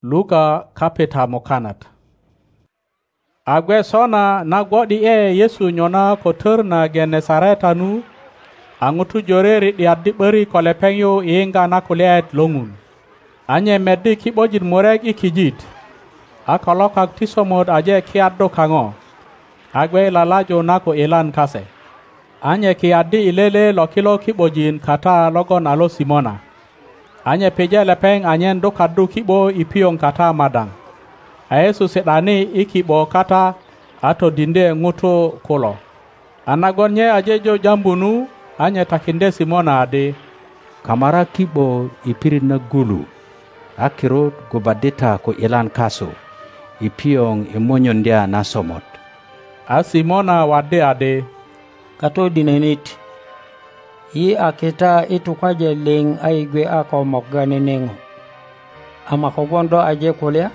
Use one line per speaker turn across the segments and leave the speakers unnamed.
Luka kapita mokanat. Agwe sona na gwadi Yesu nyona kotur na Genesareta nu angutu joreri di addi beri kolepengyo inga na kuliat longun. Anye meddi kibojit morek ikijit. Akolokak tisomod aje kiaddo kango. Agwe lalajo nako ilan kase. Anye kiaddi ilele lokilo kibojin kata logon alo Simona. Anye peje lepeng anyen do kaddu kibo ipiong kata madang. Yesu sedani ikibo kata ato dinde nguto kolo. Anagonye ajejo jambunu anye takinde Simona ade.
Kamara kibo ipiri na gulu. Akirot gobadita ko ilan kaso. Ipiong imonyon na somot.
A Simona wade ade.
Kato dinenit. Yi akita itukwaje ling aigwe ako mokgane nengo. Ama kogondo aje kolea.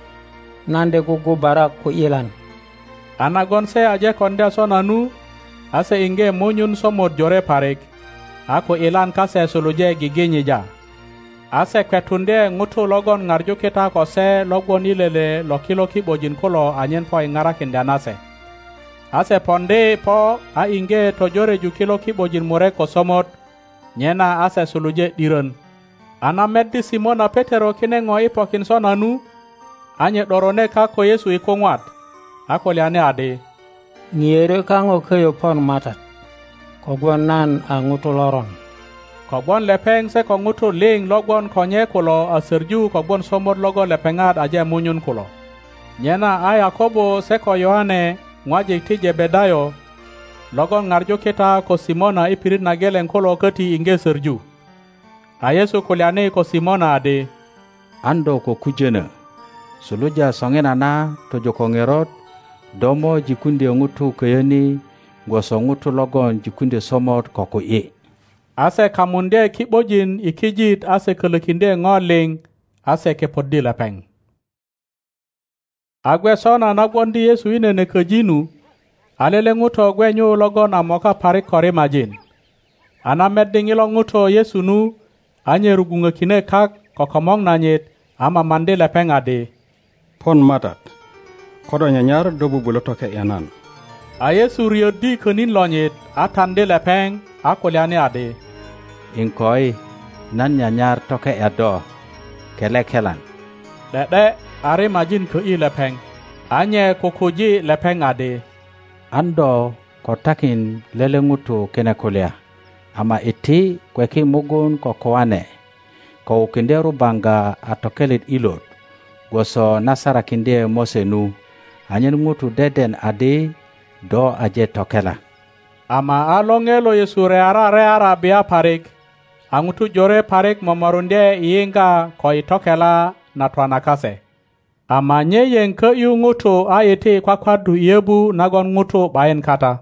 Nande gugu barak ko ilan.
Anagonse aje konde sonanu. Ase inge monyun somot jore parek. Ako ilan kase soluje gigenyeja. Ase kwetunde ngutu logon ngarjo kita kose logon ilele lokilo kibojin kolo anyen po ingarakin danase. Ase ponde po a inge tojore jukilo kibojin mure kosomot. Nyena ase soluje diren. Ana meddi Simona Petero kine ngoi pokin sonanu. Anye dorone kako Yesu ikongwat. Ako liane ade.
Ngiyere kango kayo pon matat. Kogwan nan angutu loron.
Kogwan lepeng se kongutu ling logon konye kulo aserju kogwan somod logo lepengat aje munyun kulo. Nyena a Yakobo se ko Yohane ngwaje tije bedayo. Logon ngarjo kita ko Simona ipirit nagelen kulo kati inge serju. A Yesu kuliane ko Simona ade.
Ando ko kujena. Suluja songena na tojo kongerot. Domo jikunde ngutu kayani. Gwaso ngutu logon jikunde somot koko ye.
Ase kamunde kibojin ikijit ase kelekinde ngoling ase kepodi lepeng. Agwe sona nagwondi Yesu inene kejinu. Alele nguto gwenyo logon amoka pari kore majin. Ana medding ilo nguto Yesu nu. Anye rugunga kine kak kokomong nanyit ama mande lepeng ade.
Pon matat. Kodo nyanyar dobu bulotoke yanan.
A Yesu riodi kenin lonyit atande lepeng akuliane ade.
Inkoi nan nyanyar toke yado kelekelan.
Dede are majin ke i lepeng. Anye kokoji lepeng ade.
Ando kotakin lele ngutu kene kulia. Ama iti kweki mugun kokoane. Ko kinderu banga atokelit ilot. Gwaso nasara kinde Mose nu. Anyen ngutu deden ade do aje tokela.
Ama alongelo Yesu reara bia parek. Angutu jore parek mamarunde iinga koi tokela na twanakase. Ama nye yenke yu ngutu ayete kwa kwadu yebu nagon ngutu bayen kata.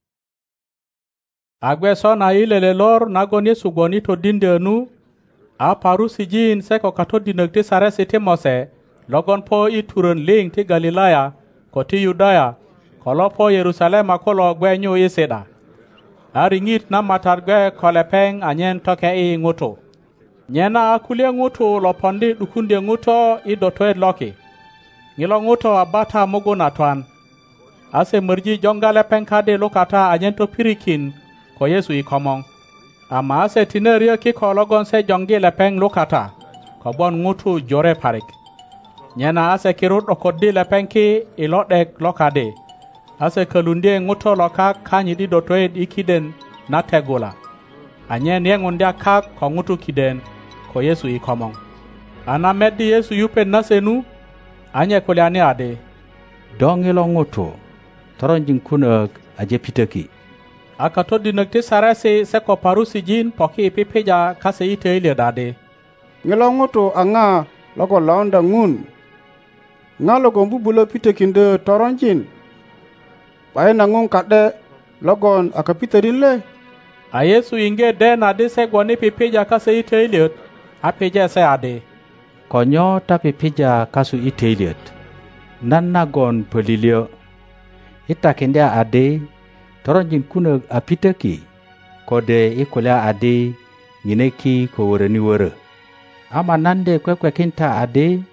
Agwe sona ilele lor nagon Yesu gonito dinde nu. A paru sijin seko kato dinekti sare siti Mose. Logon po ituren ling ti Galilaya koti Yudaya. Kolo po Yerusalema kolo gwenyo iseda. Aringit na matargwe kolepeng anyen toke ngutu. Nyena akulia ngutu lopondi dukunde nguto idotoed loki. Ngilo ngutu abata mugo natwan. Ase merji jonga lepeng kade lokata anyen to pirikin ko Yesu ikomong. Ama ase tinerio ki kologon se jongi lepeng lokata. Kobon ngutu jore parik. Nyena ase kirut okodi lepeng ki ilodek lokade. Ase kelunde nguto loka kanyi di dotoed ikiden na tegola. Anye niengundia kak ko ngutu kiden ko Yesu ikomong. Ana meddi Yesu yupen nasenu. Anye kuliane ade.
Dongilo ngutu. Toronjin kunak aje piteki.
Akato dinekti sarasi seko parusi jin poki ipipeja kase ite ile dade.
Ngilo ngutu anga logo launda ngun. Nga logo mbubulo pitekinde toronjin. Bae nangung kade logon akapiterile.
A Yesu inge den ade se gwani pipeja kase ite ile apeja se ade.
Konyo ta pipija kasu ite ile. Nan nagon pelilio. Itakindia ade toronjin kunak apiteki. Kode ikulia ade ngineki ko woreni wore. Ama nande kwekwe kinta ade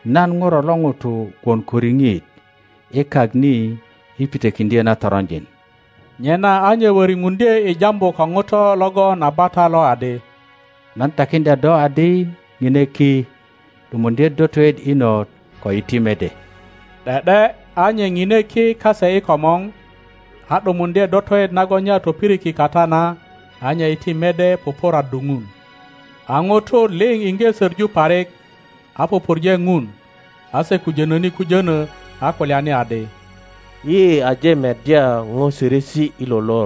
nan ŋuro lo ŋutu gwon ko riŋit I kak ni I pitökindye na toronjin.
Nyena a nye wöriŋundye I jambu ko ŋuto logon a bata lo adi,
nan takindya do adi ŋine ki 'dumundye dotoet inot ko iti mede.
'De'de a nye ŋine ki kase I komoŋ, a 'dumundye dotoet nagon nye a topiriki kata na, a nye iti mede pupuraddu ŋun. A ŋutu liŋ iŋge sörju parik, a pupurje ŋun, a se kujönöni kujönö, a kulyani adi,
yi aje meddya ŋo sörösi I lo lor.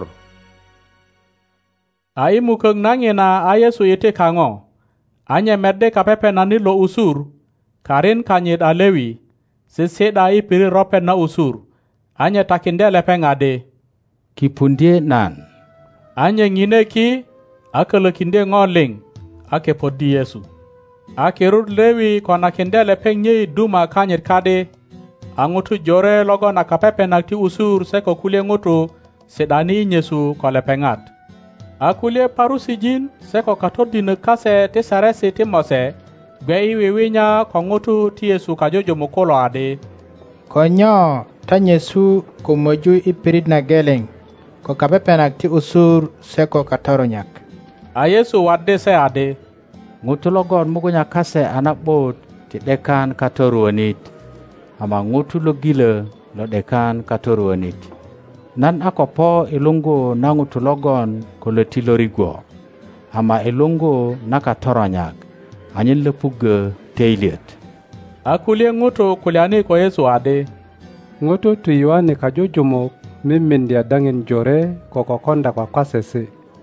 A I mukök na ŋina a Yesu iti kaŋo, a nye meddi kapepenanit lo usur, karin kanyit a Lewi, sisi'da I pirit ropet na usur, a nye takindye lepeŋ adi,
kipundye nan.
A nye ŋine ki, a kölökindye ŋo liŋ, a kepoddi Yesu. A kirut Lewi konakindye lepeŋ nye I duma kanyit kadi, a ŋutu jore logon a kapepenak ti usur se ko kulye ŋutu si'dani I nyesu ko lepeŋat. A kulye Parusijin se ko katodinök kase ti Saresi ti Mose gbe I wiwinya ko ŋutu ti Yesu kajujumuk kulo adi,
ko nyo ta nyesu ko möju I pirit na geleŋ ko kapepenak ti usur se ko katoronyak.
A Yesu waddi se adi,
ŋutu logon mugunya kase a na'but ti 'dekan katoruönit, ama ŋutu lo gilö lo 'dekan katoruönit. Nan a ko po I luŋgu na ŋutu logon ko löti lo rigwo, ama I luŋgu na katoronyak anyen löpuggö töilyet.
A kulye ŋutu kulyani ko Yesu adi,
ŋutu tu Yohane kajujumuk mimindya daŋin jore ko kokonda kwakwasesi,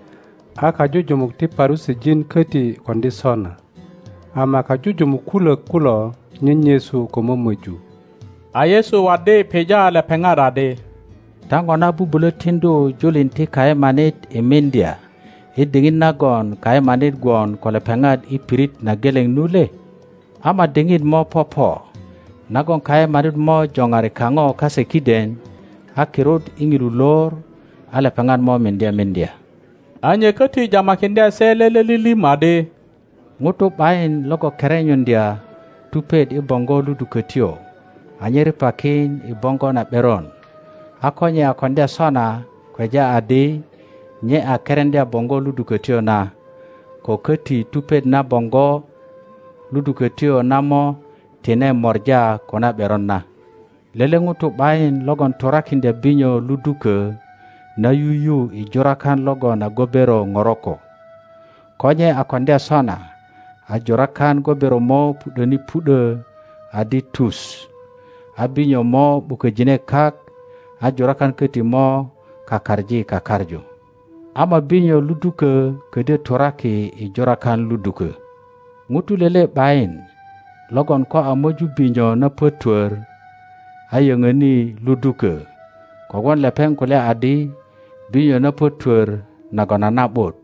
a kajujumuk ti Parusijin köti kondi sona, ama kajujumuk kulök kulo nyenyesu ko mömöju.
A Yesu waddi pija lepeŋat adi,
ta ŋona bubulö tindu julin ti kayemanit I mindya I diŋit nagon kayemanit gwon ko lepeŋat I pirit na geleŋ nu le? Ama diŋit mo popo nagon kayemanit mo joŋari kaŋo kase kiden, a kirut I ŋilu lor a lepeŋat mo mindya.
A nye köti jamakindya se lele lilim adi,
ŋutu 'bayin logo kerenyundya tupet I boŋgo ludukötyo, a nye ripakin I boŋgo na 'beron. A ko nye a kondya sona kweja adi nye a kerendya boŋgo ludukötyo na, ko köti tupet na boŋgo ludukötyo na mo tine morja ko na 'beron na. Lele ŋutu 'bayin logon turakindya binyo ludukö na yuyu I jurakan logon a gobero ŋoroko. Ko nye a kondya sona, a jurakan gobero mo pu'döni pu'dö adi tus, a binyo mo 'buköjine kak, a jurakan köti mo kakarju. Ama binyo ludukö ködyö turaki I jurakan ludukö. Ŋutu lele 'bayin logon ko a möju binyo na pötwör, a yöŋöni ludukö, kogwon lepeŋ kulya adi binyo na pötwör nagon a na'but.